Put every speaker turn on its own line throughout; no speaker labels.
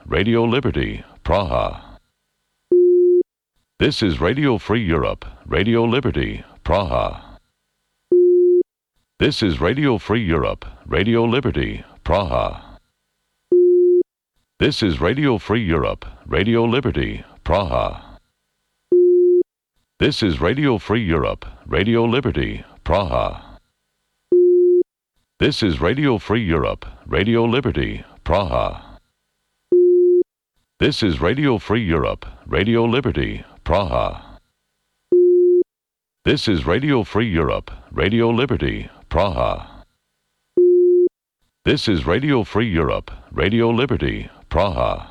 Radio Liberty, Praha. This is Radio Free Europe, Radio Liberty, Praha. This is Radio Free Europe, Radio Liberty, Praha. This is Radio Free Europe, Radio Liberty, Praha. This is Radio Free Europe, Radio Liberty, Praha. This is Radio Free Europe, Radio Liberty, Praha. This is Radio Free Europe, Radio Liberty, Praha. This is Radio Free Europe, Radio Liberty, Praha. This is Radio Free Europe, Radio Liberty, Praha.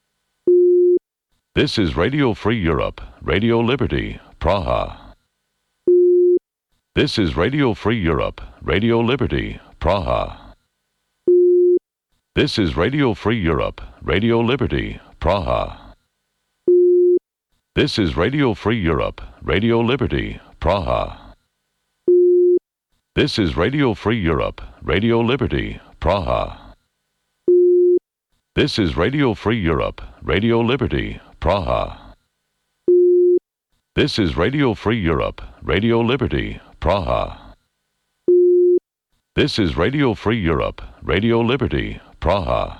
This is Radio Free Europe, Radio Liberty, Praha. This is Radio Free Europe, Radio Liberty, Praha. This is Radio Free Europe, Radio Liberty, Praha. This is Radio Free Europe, Radio Liberty, Praha. This is Radio Free Europe, Radio Liberty, Praha. This is Radio Free Europe, Radio Liberty, Praha. This is Radio Free Europe, Radio Liberty, Praha. This is Radio Free Europe, Radio Liberty, Praha.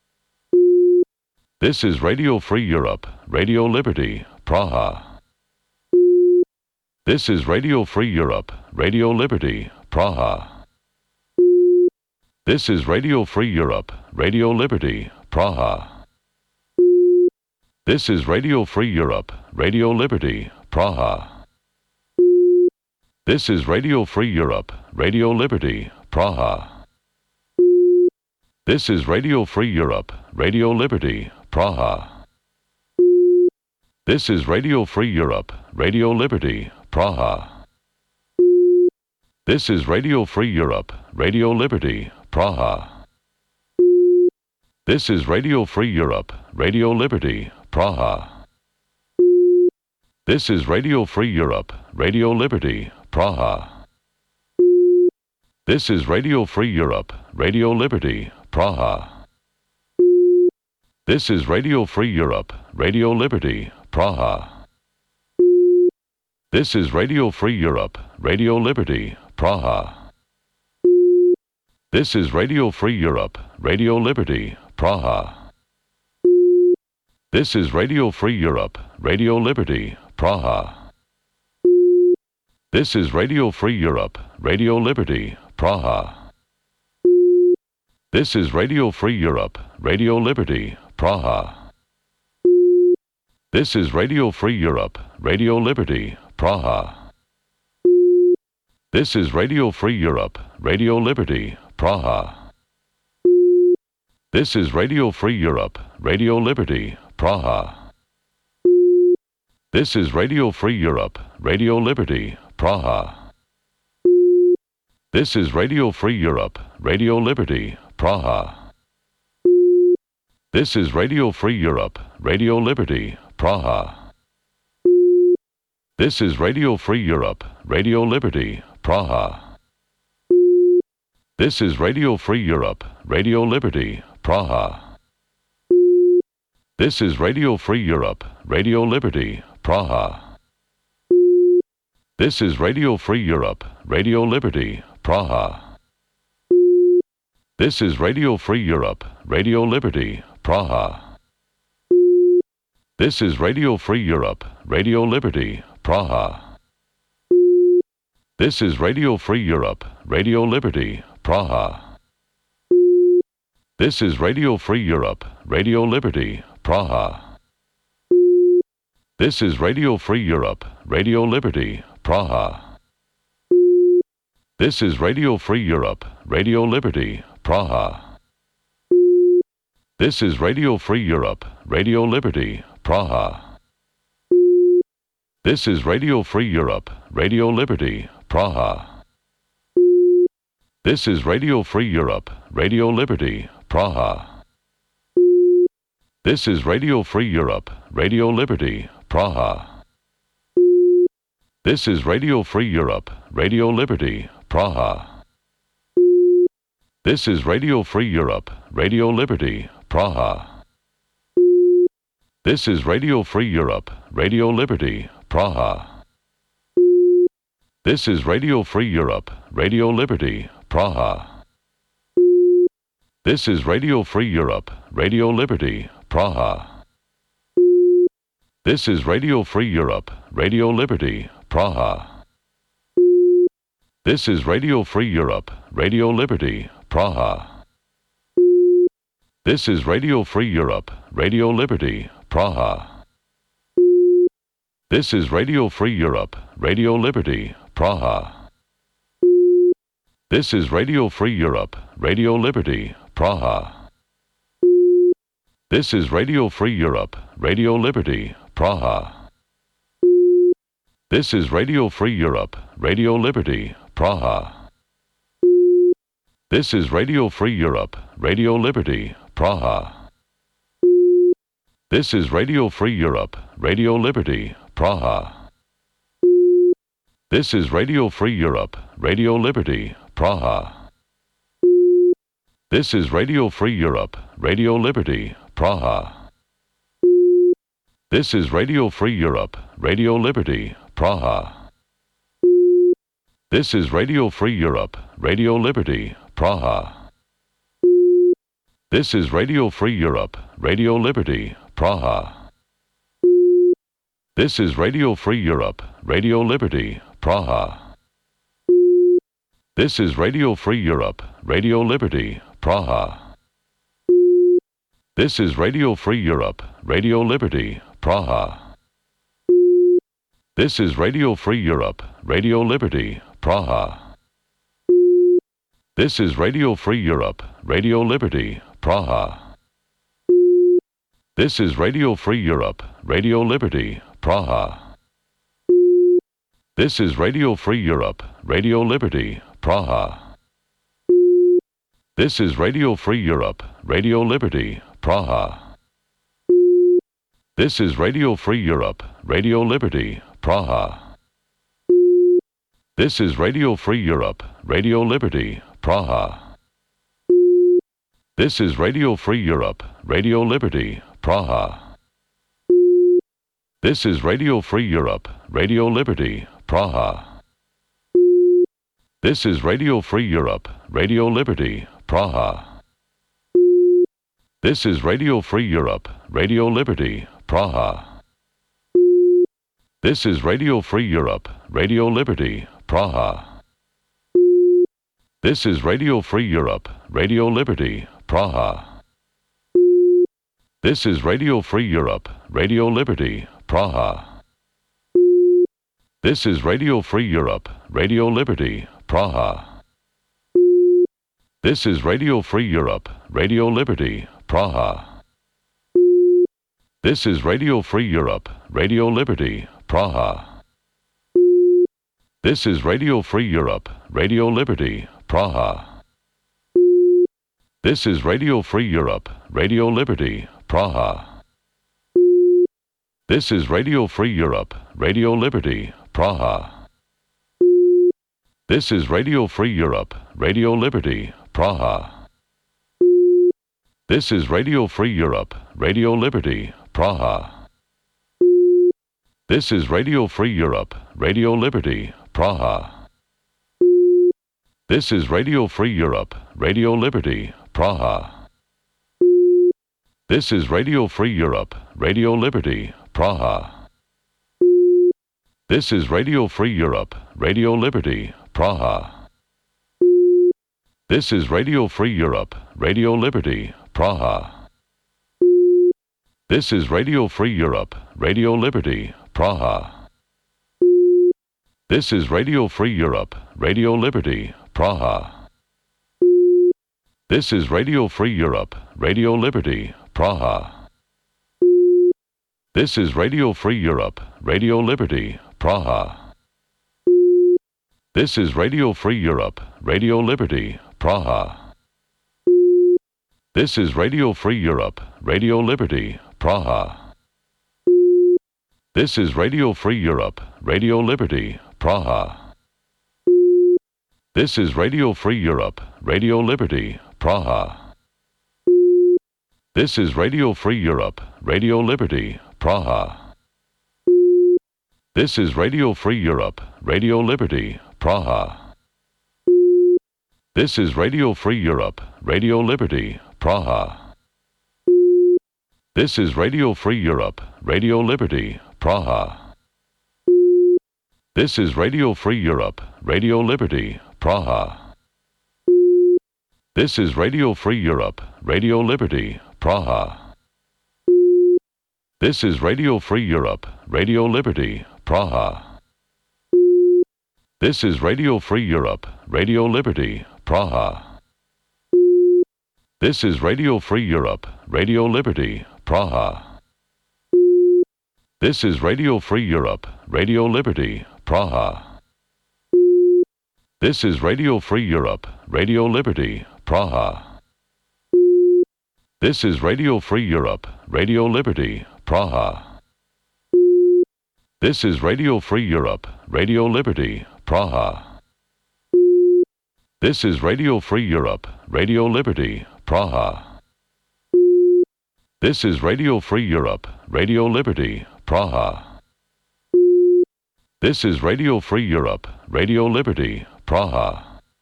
This is Radio Free Europe, Radio Liberty, Praha. This is Radio Free Europe, Radio Liberty, Praha. This is Radio Free Europe, Radio Liberty, Praha. This is Radio Free Europe, Radio Liberty, Praha. This is Radio Free Europe, Radio Liberty, Praha. This is Radio Free Europe, Radio Liberty, Praha. This is Radio Free Europe, Radio Liberty, Praha. This is Radio Free Europe, Radio Liberty, Praha. This is Radio Free Europe, Radio Liberty, Praha. This is Radio Free Europe, Radio Liberty, Praha. This is Radio Free Europe, Radio Liberty, Praha. This is Radio Free Europe, Radio Liberty, Praha. This is Radio Free Europe, Radio Liberty, Praha. This is Radio Free Europe, Radio Liberty, Praha. This is Radio Free Europe, Radio Liberty, Praha. This is Radio Free Europe, Radio Liberty, Praha. This is Radio Free Europe, Radio Liberty, Praha. This is Radio Free Europe, Radio Liberty, Praha. This is Radio Free Europe, Radio Liberty, Praha. This is Radio Free Europe, Radio Liberty, Praha. This is Radio Free Europe, Radio Liberty, Praha. This is Radio Free Europe, Radio Liberty, Praha. This is Radio Free Europe, Radio Liberty, Praha. This is Radio Free Europe, Radio Liberty, Praha. This is Radio Free Europe, Radio Liberty, Praha. This is Radio Free Europe, Radio Liberty, Praha. This is Radio Free Europe, Radio Liberty, Praha. This is Radio Free Europe, Radio Liberty, Praha. This is Radio Free Europe, Radio Liberty, Praha. This is Radio Free Europe, Radio Liberty, Praha. This is Radio Free Europe, Radio Liberty, Praha. This is Radio Free Europe, Radio Liberty, Praha. This is Radio Free Europe, Radio Liberty, Praha. This is Radio Free Europe, Radio Liberty, Praha. This is Radio Free Europe, Radio Liberty, Praha. This is Radio Free Europe, Radio Liberty, Praha. This is Radio Free Europe, Radio Liberty, Praha. This is Radio Free Europe, Radio Liberty, Praha. This is Radio Free Europe, Radio Liberty, Praha. This is Radio Free Europe, Radio Liberty, Praha. This is Radio Free Europe, Radio Liberty, Praha. This is Radio Free Europe, Radio Liberty, Praha. This is Radio Free Europe, Radio Liberty, Praha. This is Radio Free Europe, Radio Liberty, Praha. This is Radio Free Europe, Radio Liberty, Praha. This is Radio Free Europe, Radio Liberty, Praha. This is Radio Free Europe, Radio Liberty, Praha. This is Radio Free Europe, Radio Liberty, Praha. This is Radio Free Europe, Radio Liberty, Praha. This is Radio Free Europe, Radio Liberty, Praha. This is Radio Free Europe, Radio Liberty, Praha. This is Radio Free Europe, Radio Liberty, Praha. This is Radio Free Europe, Radio Liberty, Praha. This is Radio Free Europe, Radio Liberty, Praha. This is Radio Free Europe, Radio Liberty, Praha. This is Radio Free Europe, Radio Liberty, Praha. This is Radio Free Europe, Radio Liberty, Praha. This is Radio Free Europe, Radio Liberty, Praha. This is Radio Free Europe, Radio Liberty, Praha. This is Radio Free Europe, Radio Liberty, Praha. This is Radio Free Europe, Radio Liberty, Praha. This is Radio Free Europe, Radio Liberty, Praha. This is Radio Free Europe, Radio Liberty, Praha. This is Radio Free Europe, Radio Liberty, Praha. This is Radio Free Europe, Radio Liberty, Praha. This is Radio Free Europe, Radio Liberty, Praha. This is Radio Free Europe, Radio Liberty, Praha. This is Radio Free Europe, Radio Liberty, Praha. This is Radio Free Europe, Radio Liberty, Praha. This is Radio Free Europe, Radio Liberty, Praha. This is Radio Free Europe, Radio Liberty, Praha. This is Radio Free Europe, Radio Liberty, Praha. This is Radio Free Europe, Radio Liberty, Praha. This is Radio Free Europe, Radio Liberty, Praha. This is Radio Free Europe, Radio Liberty, Praha. This is Radio Free Europe, Radio Liberty, Praha. This is Radio Free Europe, Radio Liberty, Praha. This is Radio Free Europe, Radio Liberty, Praha. This is Radio Free Europe, Radio Liberty, Praha. This is Radio Free Europe, Radio Liberty, Praha. This is Radio Free Europe, Radio Liberty, Praha. This is Radio Free Europe, Radio Liberty, Praha. This is Radio Free Europe, Radio Liberty, Praha. This is Radio Free Europe, Radio Liberty, Praha. This is Radio Free Europe, Radio Liberty, Praha. This is Radio Free Europe, Radio Liberty, Praha. This is Radio Free Europe, Radio Liberty, Praha. This is Radio Free Europe, Radio Liberty, Praha. This is Radio Free Europe, Radio Liberty, Praha. This is Radio Free Europe, Radio Liberty, Praha. This is Radio Free Europe, Radio Liberty, Praha. This is Radio Free Europe, Radio Liberty, Praha. This is Radio Free Europe, Radio Liberty, Praha. This is Radio Free Europe, Radio Liberty, Praha. This is Radio Free Europe, Radio Liberty, Praha. This is Radio Free Europe, Radio Liberty, Praha. This is Radio Free Europe, Radio Liberty, Praha. This is Radio Free Europe, Radio Liberty, Praha. This is Radio Free Europe, Radio Liberty, Praha. This is Radio Free Europe, Radio Liberty, Praha. This is Radio Free Europe, Radio Liberty, Praha. This is Radio Free Europe, Radio Liberty, Praha. This is Radio Free Europe, Radio Liberty, Praha. This is Radio Free Europe, Radio Liberty, Praha. This is Radio Free Europe, Radio Liberty, Praha. This is Radio Free Europe, Radio Liberty, Praha. This is Radio Free Europe, Radio Liberty, Praha. This is Radio Free Europe, Radio Liberty, Praha. This is Radio Free Europe, Radio Liberty, Praha. This is Radio Free Europe, Radio Liberty, Praha.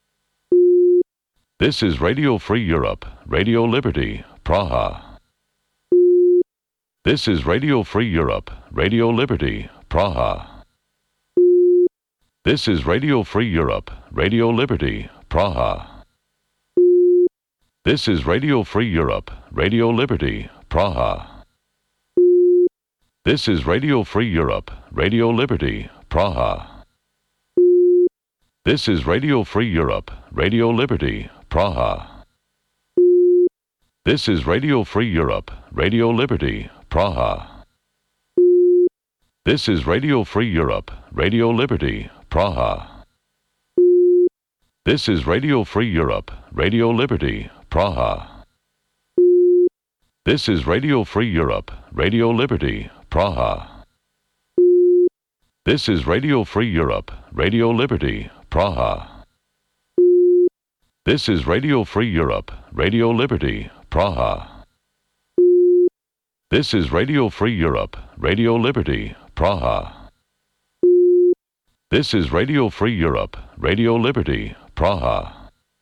This is Radio Free Europe, Radio Liberty, Praha. This is Radio Free Europe, Radio Liberty, Praha. This is Radio Free Europe, Radio Liberty, Praha. This is Radio Free Europe, Radio Liberty, Praha. This is Radio Free Europe, Radio Liberty, Praha. This is Radio Free Europe, Radio Liberty, Praha. This is Radio Free Europe, Radio Liberty, Praha. This is Radio Free Europe, Radio Liberty, Praha. This is Radio Free Europe, Radio Liberty, Praha. This is Radio Free Europe, Radio Liberty, Praha. This is Radio Free Europe, Radio Liberty, Praha. This is Radio Free Europe, Radio Liberty, Praha. This is Radio Free Europe, Radio Liberty, Praha. This is Radio Free Europe, Radio Liberty, Praha.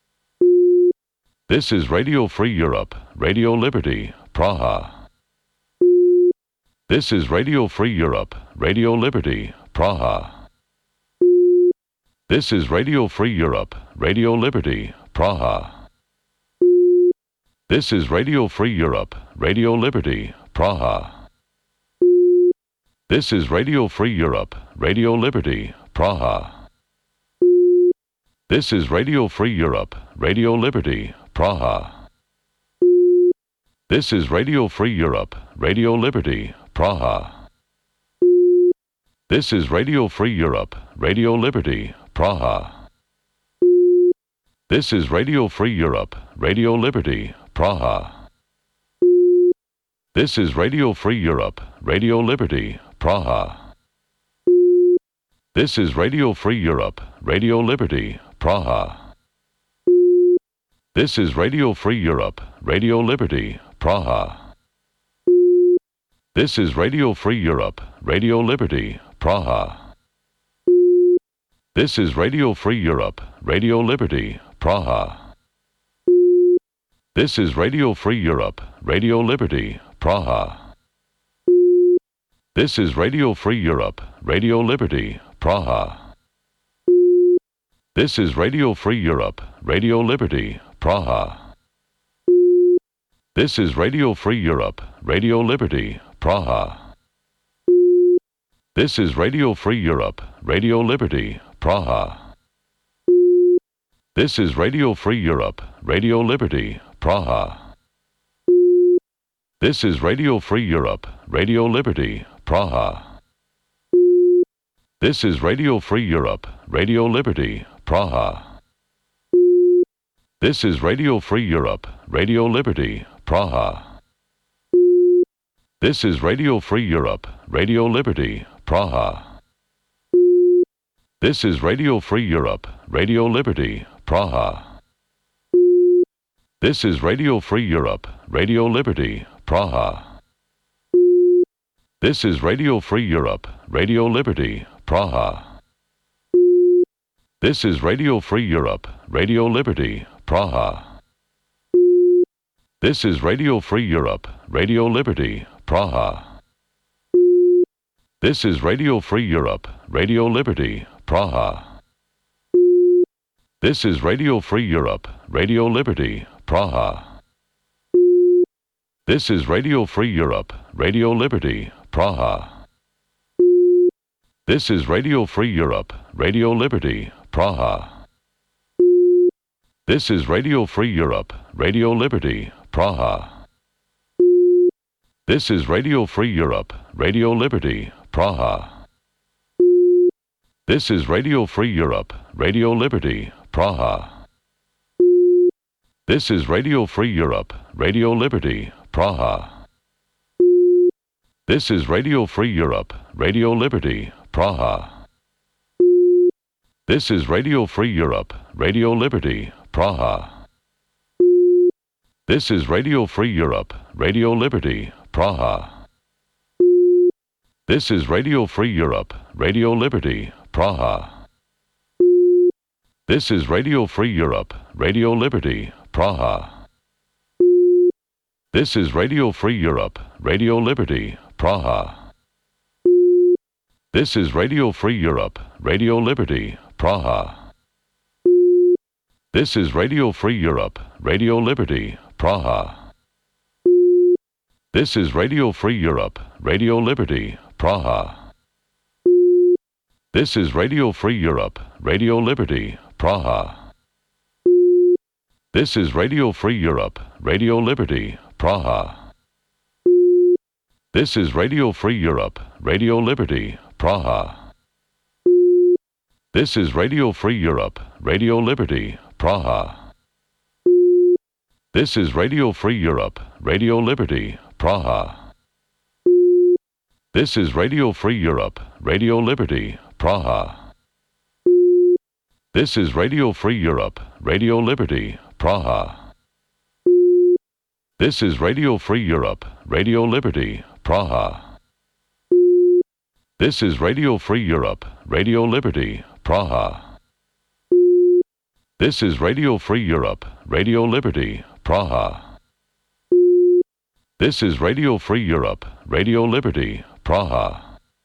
This is Radio Free Europe, Radio Liberty, Praha. This is Radio Free Europe, Radio Liberty, Praha. This is Radio Free Europe, Radio Liberty, Praha. This is Radio Free Europe, Radio Liberty, Praha. This is Radio Free Europe, Radio Liberty, Praha. This is Radio Free Europe, Radio Liberty, Praha. This is Radio Free Europe, Radio Liberty, Praha. This is Radio Free Europe, Radio Liberty, Praha. This is Radio Free Europe, Radio Liberty, Praha. This is Radio Free Europe, Radio Liberty, Praha. This is Radio Free Europe, Radio Liberty, Praha. This is Radio Free Europe, Radio Liberty, Praha. This is Radio Free Europe, Radio Liberty, Praha. This is Radio Free Europe, Radio Liberty, Praha. This is Radio Free Europe, Radio Liberty, Praha. This is Radio Free Europe, Radio Liberty, Praha. This is Radio Free Europe, Radio Liberty, Praha. This is Radio Free Europe, Radio Liberty, Praha. This is Radio Free Europe, Radio Liberty, Praha. This is Radio Free Europe, Radio Liberty, Praha. This is Radio Free Europe, Radio Liberty, Praha. This is Radio Free Europe, Radio Liberty, Praha. This is Radio Free Europe, Radio Liberty, Praha. This is Radio Free Europe, Radio Liberty, Praha. This is Radio Free Europe, Radio Liberty, Praha. This is Radio Free Europe, Radio Liberty, Praha. This is Radio Free Europe, Radio Liberty, Praha. This is Radio Free Europe, Radio Liberty, Praha. This is Radio Free Europe, Radio Liberty, Praha. This is Radio Free Europe, Radio Liberty, Praha. This is Radio Free Europe, Radio Liberty, Praha. This is Radio Free Europe, Radio Liberty, Praha. This is Radio Free Europe, Radio Liberty, Praha. This is Radio Free Europe, Radio Liberty, Praha. This is Radio Free Europe, Radio Liberty, Praha. This is Radio Free Europe, Radio Liberty, Praha. This is Radio Free Europe, Radio Liberty, Praha. This is Radio Free Europe, Radio Liberty, Praha. This is Radio Free Europe, Radio Liberty, Praha. This is Radio Free Europe, Radio Liberty, Praha. This is Radio Free Europe, Radio Liberty, Praha. This is Radio Free Europe, Radio Liberty, Praha. This is Radio Free Europe, Radio Liberty, Praha. This is Radio Free Europe, Radio Liberty, Praha. This is Radio Free Europe, Radio Liberty, Praha. This is Radio Free Europe, Radio Liberty, Praha. This is Radio Free Europe, Radio Liberty, Praha. This is Radio Free Europe, Radio Liberty, Praha. This is Radio Free Europe, Radio Liberty, Praha. This is Radio Free Europe, Radio Liberty, Praha. This is Radio Free Europe, Radio Liberty, Praha. This is Radio Free Europe, Radio Liberty, Praha. This is Radio Free Europe, Radio Liberty, Praha. This is Radio Free Europe, Radio Liberty, Praha. This is Radio Free Europe, Radio Liberty, Praha. This is Radio Free Europe, Radio Liberty, Praha. This is Radio Free Europe, Radio Liberty, Praha.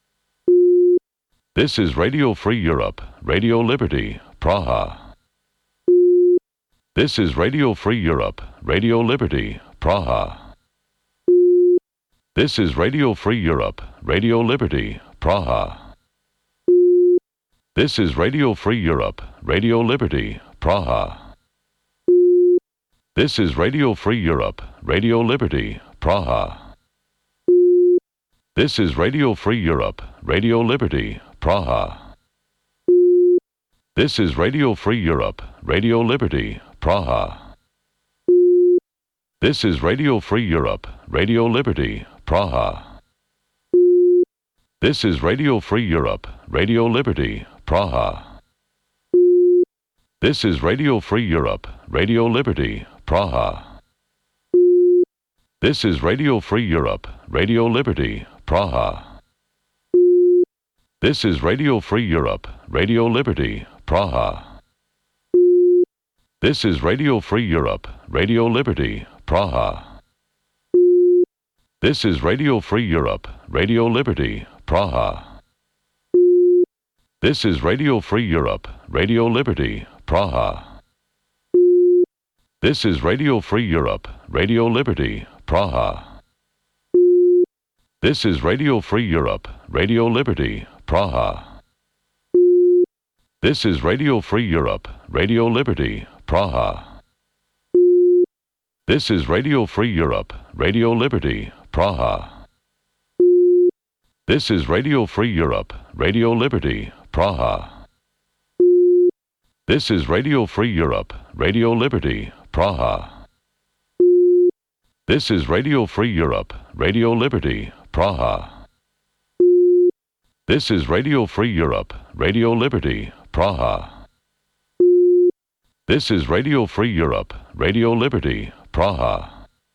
This is Radio Free Europe, Radio Liberty, Praha. This is Radio Free Europe, Radio Liberty, Praha. This is Radio Free Europe, Radio Liberty, Praha. This is Radio Free Europe, Radio Liberty, Praha. This is Radio Free Europe, Radio Liberty, Praha. This is Radio Free Europe, Radio Liberty, Praha. This is Radio Free Europe, Radio Liberty, Praha. This is Radio Free Europe, Radio Liberty, Praha. This is Radio Free Europe, Radio Liberty, Praha. This is Radio Free Europe, Radio Liberty, Praha. This is Radio Free Europe, Radio Liberty, Praha. This is Radio Free Europe, Radio Liberty, Praha. This is Radio Free Europe, Radio Liberty, Praha. This is Radio Free Europe, Radio Liberty, Praha. This is Radio Free Europe, Radio Liberty, Praha. This is Radio Free Europe, Radio Liberty, Praha. This is Radio Free Europe, Radio Liberty, Praha. This is Radio Free Europe, Radio Liberty, Praha. This is Radio Free Europe, Radio Liberty, Praha. This is Radio Free Europe, Radio Liberty, Praha. This is Radio Free Europe, Radio Liberty, Praha. This is Radio Free Europe, Radio Liberty, Praha. This is Radio Free Europe, Radio Liberty, Praha. This is Radio Free Europe, Radio Liberty, Praha.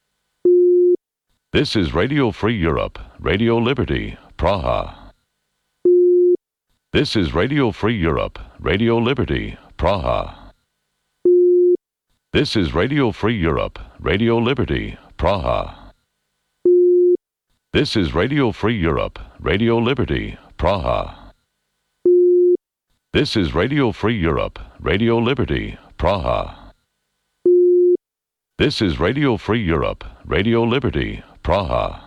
This is Radio Free Europe, Radio Liberty, Praha. This is Radio Free Europe, Radio Liberty, Praha. This is Radio Free Europe, Radio Liberty, Praha. This is Radio Free Europe, Radio Liberty, Praha. This is Radio Free Europe, Radio Liberty, Praha. This is Radio Free Europe, Radio Liberty, Praha.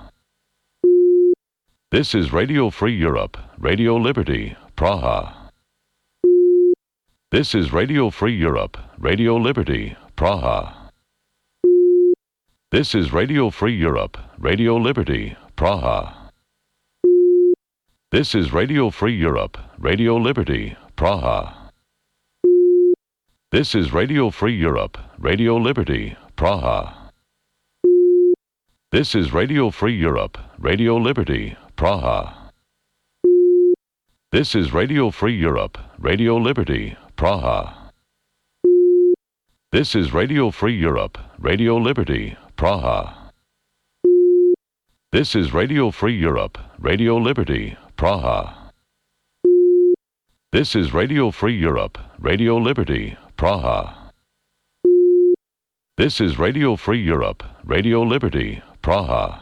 This is Radio Free Europe, Radio Liberty, Praha. This is Radio Free Europe, Radio Liberty, Praha. This is Radio Free Europe, Radio Liberty, Praha. This is Radio Free Europe, Radio Liberty, Praha. This is Radio Free Europe, Radio Liberty, Praha. This is Radio Free Europe, Radio Liberty, Praha. This is Radio Free Europe, Radio Liberty, Praha. This is Radio Free Europe, Radio Liberty, Praha. This is Radio Free Europe, Radio Liberty, Praha. This is Radio Free Europe, Radio Liberty, Praha. This is Radio Free Europe, Radio Liberty, Praha.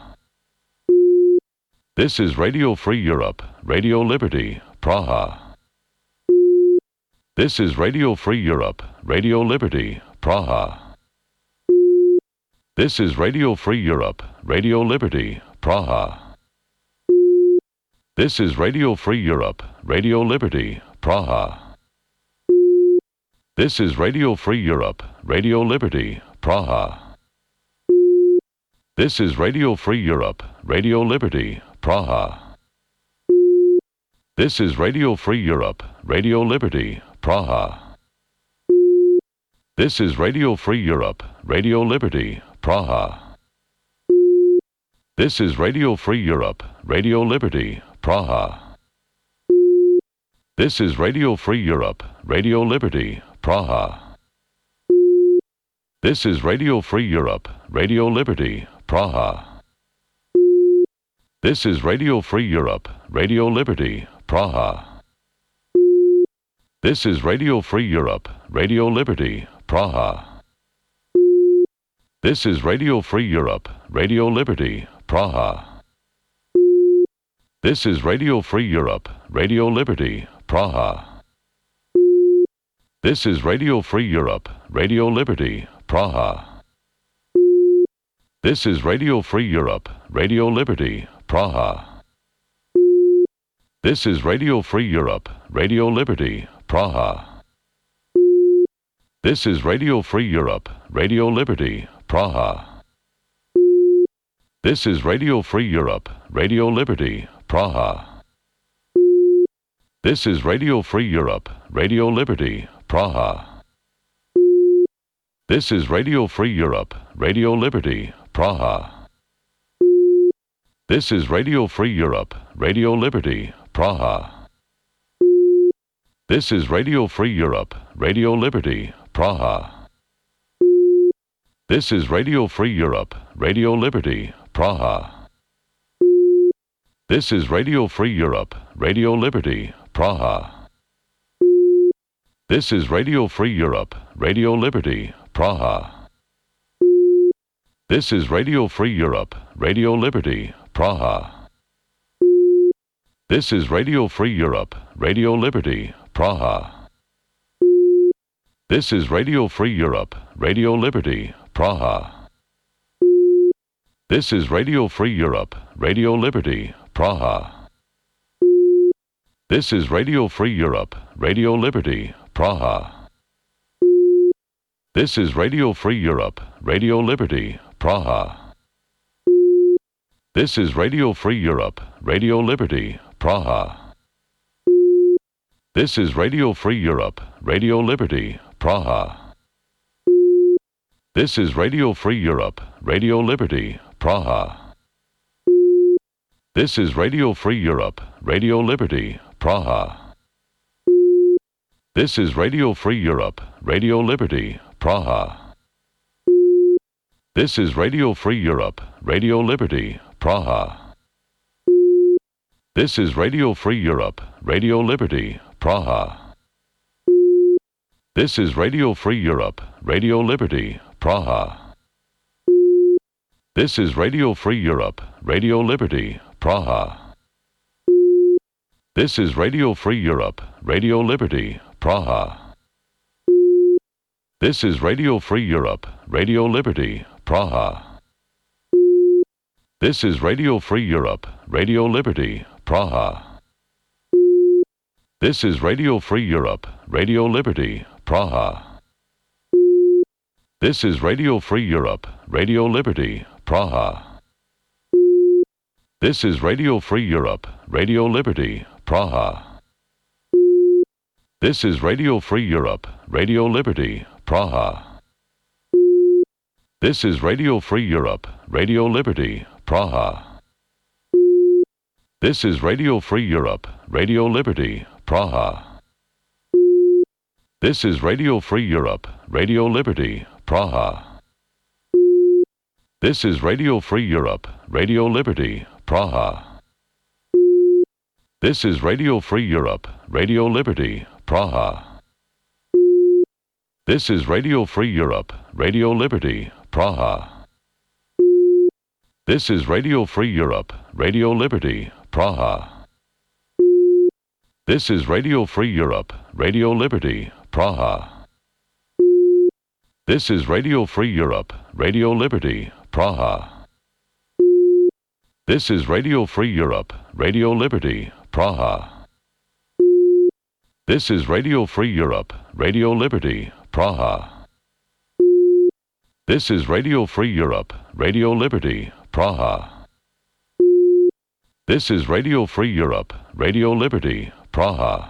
This is Radio Free Europe, Radio Liberty, Praha. This is Radio Free Europe, Radio Liberty, Praha. This is Radio Free Europe, Radio Liberty, Praha. This is Radio Free Europe, Radio Liberty, Praha. This is Radio Free Europe, Radio Liberty, Praha. This is Radio Free Europe, Radio Liberty, Praha. This is Radio Free Europe, Radio Liberty, Praha. This is Radio Free Europe, Radio Liberty, Praha. This is Radio Free Europe, Radio Liberty, Praha. This is Radio Free Europe, Radio Liberty, Praha. This is Radio Free Europe, Radio Liberty, Praha. This is Radio Free Europe, Radio Liberty, Praha. This is Radio Free Europe, Radio Liberty, Praha. This is Radio Free Europe, Radio Liberty, Praha. This is Radio Free Europe, Radio Liberty, Praha. This is Radio Free Europe, Radio Liberty, Praha. This is Radio Free Europe, Radio Liberty, Praha. This is Radio Free Europe, Radio Liberty, Praha. This is Radio Free Europe, Radio Liberty, Praha. This is Radio Free Europe, Radio Liberty, Praha. This is Radio Free Europe, Radio Liberty, Praha. This is Radio Free Europe, Radio Liberty, Praha. This is Radio Free Europe, Radio Liberty, Praha. This is Radio Free Europe, Radio Liberty, Praha. This is Radio Free Europe, Radio Liberty, Praha. This is Radio Free Europe, Radio Liberty, Praha. This is Radio Free Europe, Radio Liberty, Praha. This is Radio Free Europe, Radio Liberty, Praha. This is Radio Free Europe, Radio Liberty, Praha. This is Radio Free Europe, Radio Liberty, Praha. This is Radio Free Europe, Radio Liberty, Praha. This is Radio Free Europe, Radio Liberty, Praha. This is Radio Free Europe, Radio Liberty, Praha. This is Radio Free Europe, Radio Liberty, Praha. This is Radio Free Europe, Radio Liberty, Praha. This is Radio Free Europe, Radio Liberty, Praha. This is Radio Free Europe, Radio Liberty, Praha. This is Radio Free Europe, Radio Liberty, Praha. This is Radio Free Europe, Radio Liberty, Praha. This is Radio Free Europe, Radio Liberty, Praha. This is Radio Free Europe, Radio Liberty, Praha. This is Radio Free Europe, Radio Liberty, Praha. This is Radio Free Europe, Radio Liberty, Praha. This is Radio Free Europe, Radio Liberty, Praha. This is Radio Free Europe, Radio Liberty, Praha. This is Radio Free Europe, Radio Liberty, Praha. This is Radio Free Europe, Radio Liberty, Praha. This is Radio Free Europe, Radio Liberty, Praha. This is Radio Free Europe, Radio Liberty, Praha. This is Radio Free Europe, Radio Liberty, Praha. This is Radio Free Europe, Radio Liberty, Praha. This is Radio Free Europe, Radio Liberty, Praha. This is Radio Free Europe, Radio Liberty, Praha. This is Radio Free Europe, Radio Liberty, Praha. This is Radio Free Europe, Radio Liberty, Praha. This is Radio Free Europe, Radio Liberty, Praha. This is Radio Free Europe, Radio Liberty, Praha. This is Radio Free Europe, Radio Liberty, Praha. This is Radio Free Europe, Radio Liberty, Praha. This is Radio Free Europe, Radio Liberty, Praha. This is Radio Free Europe, Radio Liberty, Praha. This is Radio Free Europe, Radio Liberty, Praha.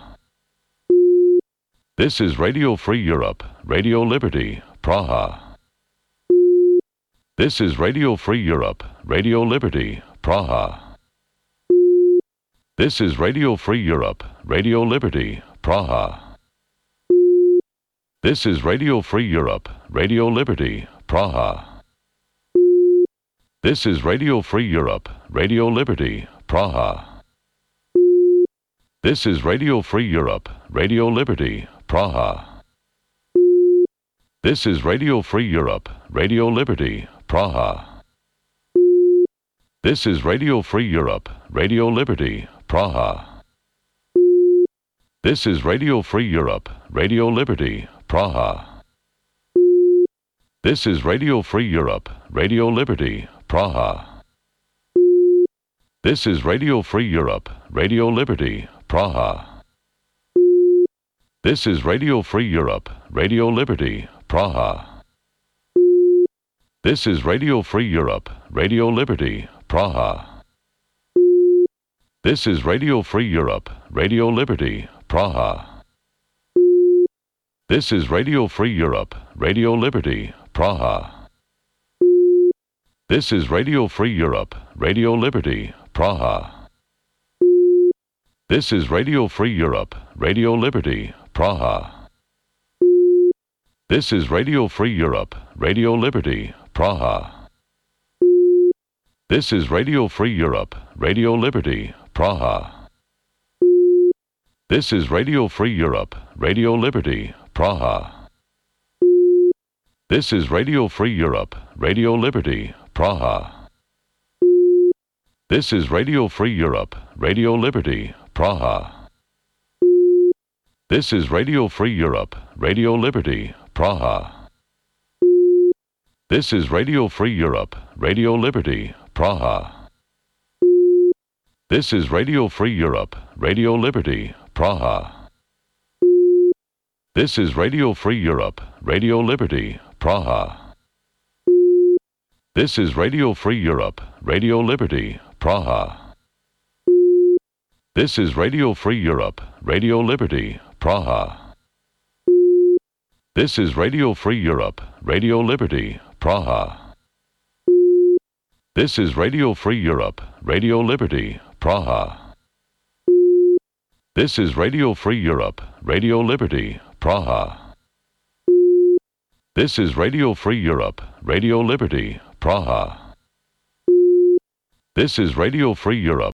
This is Radio Free Europe, Radio Liberty, Praha. This is Radio Free Europe, Radio Liberty, Praha. This is Radio Free Europe, Radio Liberty, Praha. This is Radio Free Europe, Radio Liberty, Praha. This is Radio Free Europe, Radio Liberty, Praha. This is Radio Free Europe, Radio Liberty, Praha. This is Radio Free Europe, Radio Liberty, Praha. This is Radio Free Europe, Radio Liberty, Praha. This is Radio Free Europe, Radio Liberty, Praha. This is Radio Free Europe, Radio Liberty, Praha. This is Radio Free Europe, Radio Liberty, Praha. This is Radio Free Europe, Radio Liberty, Praha. This is Radio Free Europe, Radio Liberty, Praha. This is Radio Free Europe, Radio Liberty, Praha. This is Radio Free Europe, Radio Liberty, Praha. This is Radio Free Europe, Radio Liberty, Praha. This is Radio Free Europe, Radio Liberty, Praha. This is Radio Free Europe, Radio Liberty, Praha. This is Radio Free Europe, Radio Liberty, Praha. This is Radio Free Europe, Radio Liberty, Praha. This is Radio Free Europe, Radio Liberty, Praha. This is Radio Free Europe, Radio Liberty, Praha. This is Radio Free Europe, Radio Liberty, Praha. This is Radio Free Europe, Radio Liberty, Praha. This is Radio Free Europe, Radio Liberty, Praha. This is Radio Free Europe, Radio Liberty, Praha. This is Radio Free Europe, Radio Liberty, Praha. This is Radio Free Europe, Radio Liberty, Praha. This is Radio Free Europe, Radio Liberty, Praha. This is Radio Free Europe, Radio Liberty, Praha. This is Radio Free Europe, Radio Liberty, Praha. This is Radio Free Europe, Radio Liberty, Praha. This is Radio Free Europe.